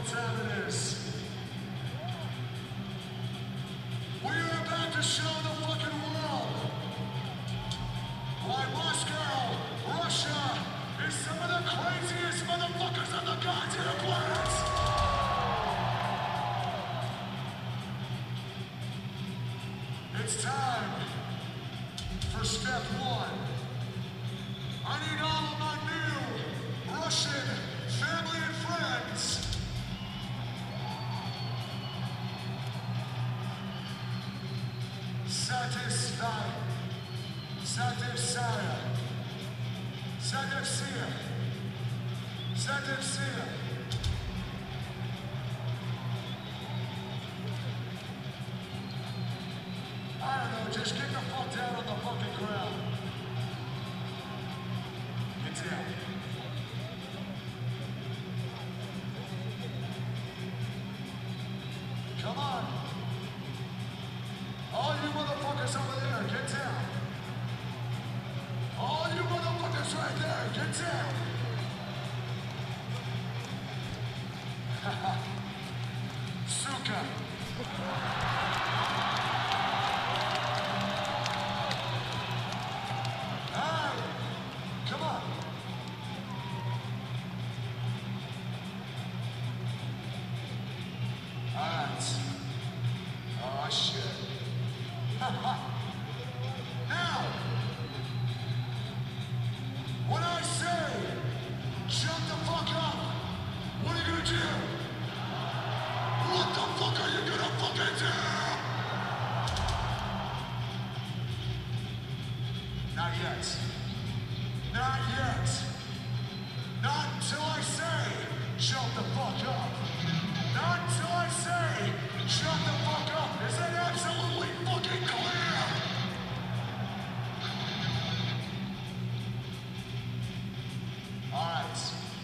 time it is. We are about to show the fucking world why Moscow, Russia, is some of the craziest motherfuckers on the goddamn planet. It's time for step one. I need all of my new Russian family and friends satisfied. Satisfied. Satisfied. Satisfied. I don't know, just get the fuck down on the fucking ground. Get down. Come on. All you motherfuckers over there, get down. All you motherfuckers right there, get down. Suka. Alright, come on. Alright. Oh shit. Now, when I say jump the fuck up, what are you gonna do? What the fuck are you gonna fucking do? Not yet. Not yet. Not until I say jump the fuck up. Not until I say jump the fuck up. Is that absolutely fucking clear? Alright.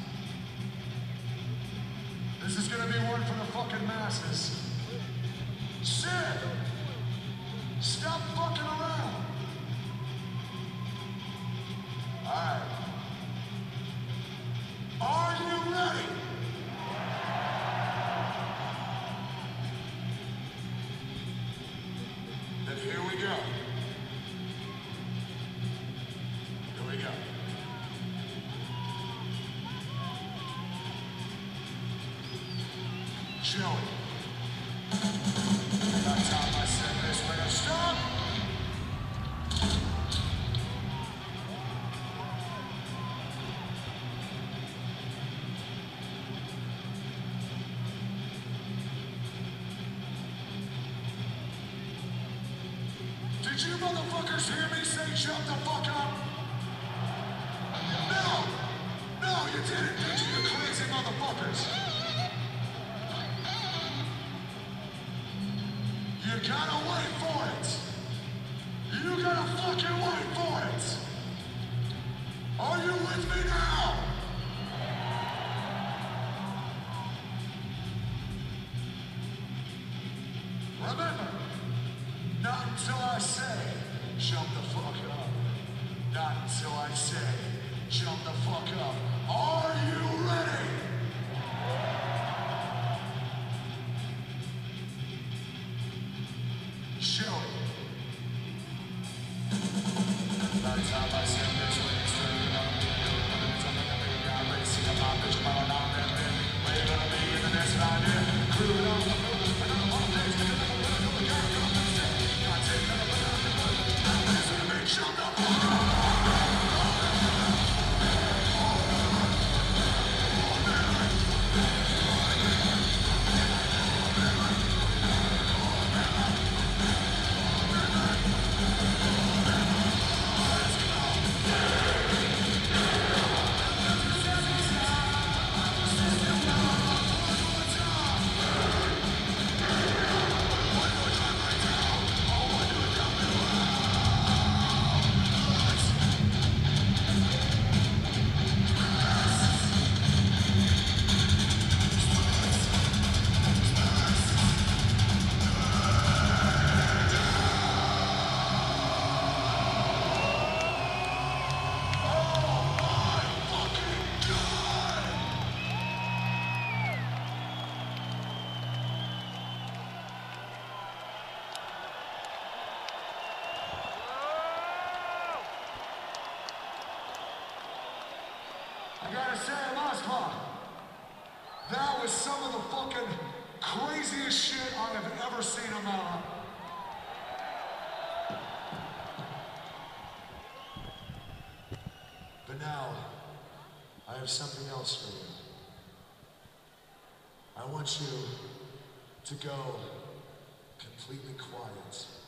This is gonna be one for the fucking masses. Sid! Stop fucking around! Alright. Are you ready? Then here we go. Here we go. Joey. That time I said this, better stop. Did you motherfuckers hear me say jump the fuck up? No! No, you didn't, did you, you crazy motherfuckers? You gotta wait for it. You gotta fucking wait for it. Are you with me now? Remember, not until I say jump the fuck up. Not until I say jump the fuck up. Are you ready? Show it. That time I said this when it's turning up. I gotta say, Laspa, that was some of the fucking craziest shit I have ever seen in my life. But now, I have something else for you. I want you to go completely quiet.